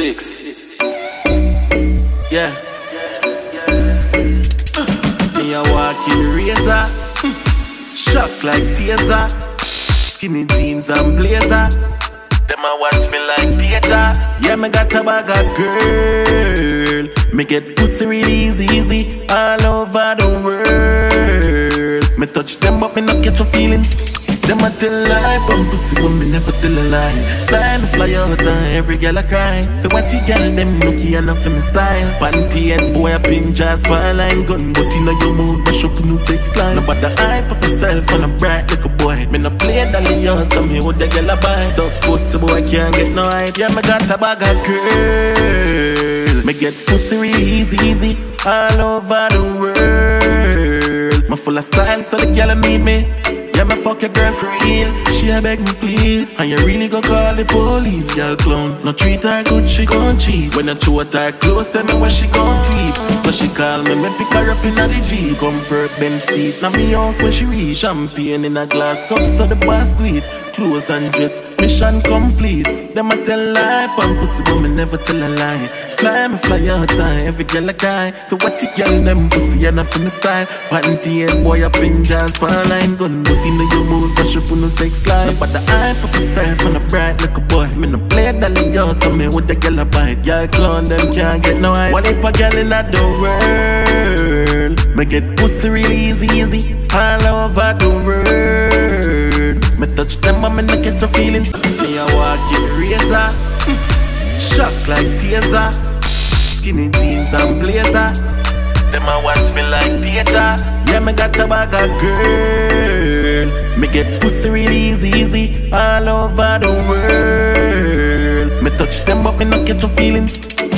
6. Yeah. Me a walking razor, shock like taser, skinny jeans and blazer. Them a watch me like theater. Yeah, me got a bag of girl. Me get pussy real easy all over the world. Me touch them but me not get your feelings. Them a tell lie, but pussy but me never tell a lie. Fly the fly out and every girl a cry. For what you girl them nookie enough for me style. Panty head boy a pin jazz line gun. But you know your mood mash up new sex line. Nobody hype up yourself on a bright like a boy. Me no play dolly or some me with the girl a buy. So pussy boy can't get no hype. Yeah, me got a bag of girl. Me get pussy real easy all over the world. Me full of style so the girl need me. Yeah, me fuck your girl for real. She a beg me please. And you really go call the police. Girl clown, no treat her good, she gon' cheat. When I throw her close, tell me where she gon' sleep. So she call me pick her up in the G. Comfort Ben seat. Now me house where she reach. Champagne in a glass cup, so the boss do it. Clothes and dress, mission complete. Them a tell lie, pump pussy, but me never tell a lie. Fly me fly out time, every girl a guy. For what you girl them pussy, and for me style. Panty head boy up in jazz, line gun. But in your mood, but she put no sex life. But the hype up yourself on a bright like a boy. Me no play dolly, yo, so me with the girl a bite. Girl clown, them can't get no hype. What if a girl in the world? Me get pussy real easy, all over the world. Me touch them, but me no get no feelings. Me a walk in razor, shock like taser, skinny jeans and blazer. Them a watch me like theater. Yeah, me got a bag of girl. Me get pussy real easy all over the world. Me touch them, but me no get no feelings.